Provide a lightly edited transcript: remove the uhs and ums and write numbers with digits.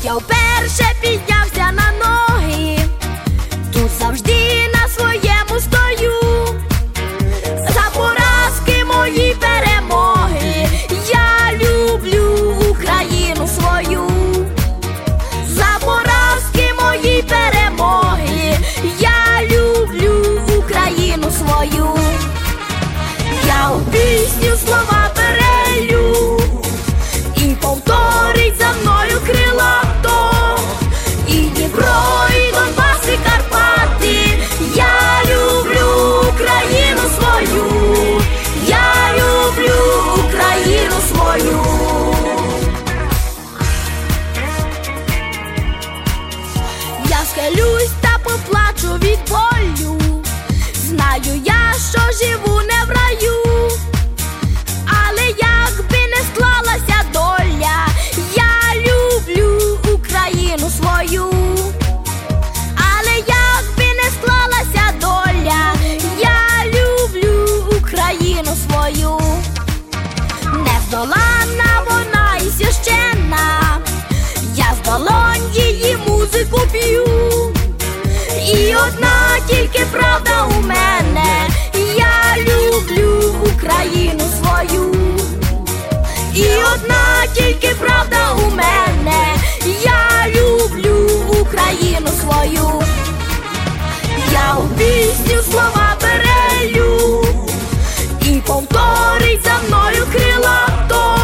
я вперше піднявся на ноги, тут завжди на своєму стою. За поразки мої перемоги, я люблю Україну свою. За поразки мої перемоги, я люблю Україну свою. Я у пісню слова перелю, і повторить за мною крилато. І Дніпро, і Донбас, і Карпати, я люблю Україну свою. Я люблю Україну свою. Я схилюсь та поплачу від болю, знаю я, що живу не в раю. Але як би не склалася доля, я люблю Україну свою. Але як би не склалася доля, я люблю Україну свою. Нездоланна вона і священна, я з долонь її музику п'ю. І одна тільки правда у мене, я люблю Україну свою. І одна тільки правда у мене, я люблю Україну свою. Я у пісню слова перелю, і повторить за мною крилато.